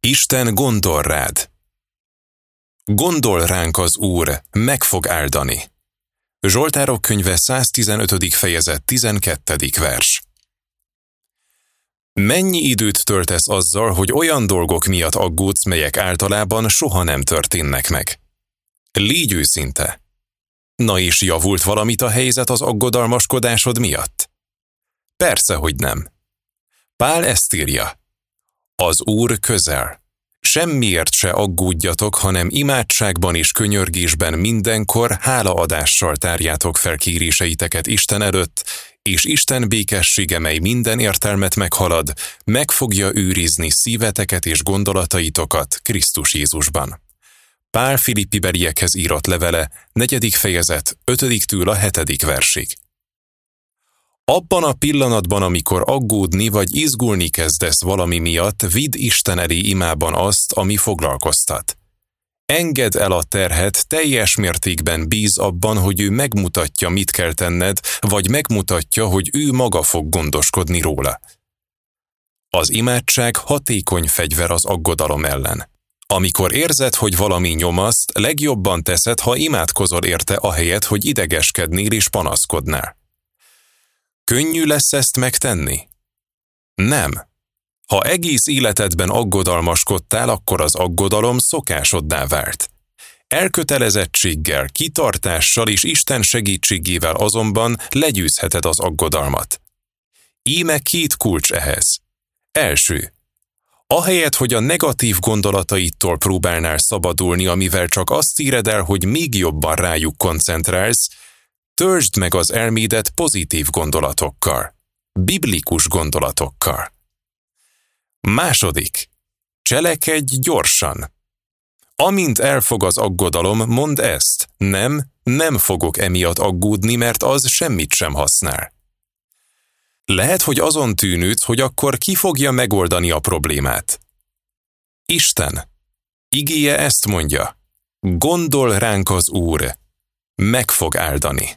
Isten gondol rád. Gondol ránk az Úr, meg fog áldani. Zsoltárok könyve 115. fejezet 12. vers. Mennyi időt töltesz azzal, hogy olyan dolgok miatt aggódsz, melyek általában soha nem történnek meg? Légy őszinte. Na és javult valamit a helyzet az aggodalmaskodásod miatt? Persze, hogy nem. Pál ezt írja. Az Úr közel. Semmiért se aggódjatok, hanem imádságban és könyörgésben mindenkor hálaadással tárjátok fel kéréseiteket Isten előtt, és Isten békessége, mely minden értelmet meghalad, meg fogja őrizni szíveteket és gondolataitokat Krisztus Jézusban. Pál Filippibeliekhez írott levele, 4. fejezet, 5-től a 7. versig. Abban a pillanatban, amikor aggódni vagy izgulni kezdesz valami miatt, vidd Isten elé imában azt, ami foglalkoztat. Engedd el a terhet, teljes mértékben bíz abban, hogy ő megmutatja, mit kell tenned, vagy megmutatja, hogy ő maga fog gondoskodni róla. Az imádság hatékony fegyver az aggodalom ellen. Amikor érzed, hogy valami nyomaszt, legjobban teszed, ha imádkozol érte ahelyett, hogy idegeskednél és panaszkodnál. Könnyű lesz ezt megtenni? Nem. Ha egész életedben aggodalmaskodtál, akkor az aggodalom szokásoddá vált. Elkötelezettséggel, kitartással és Isten segítségével azonban legyőzheted az aggodalmat. Íme 2 kulcs ehhez. Első. Ahelyett, hogy a negatív gondolataidtól próbálnál szabadulni, amivel csak azt éred el, hogy még jobban rájuk koncentrálsz, töltsd meg az elmédet pozitív gondolatokkal, biblikus gondolatokkal. Második. Cselekedj gyorsan. Amint elfog az aggodalom, mondd ezt. Nem fogok emiatt aggódni, mert az semmit sem használ. Lehet, hogy azon tűnődsz, hogy akkor ki fogja megoldani a problémát. Isten. Igéje ezt mondja. Gondol ránk az Úr. Meg fog áldani.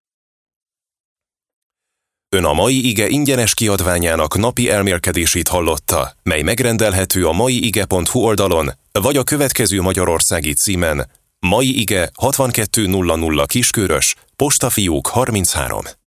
Ön a mai ige ingyenes kiadványának napi elmélkedését hallotta, mely megrendelhető a maiige.hu oldalon, vagy a következő magyarországi címen: Mai Ige 6200 Kiskörös, Postafiók 33.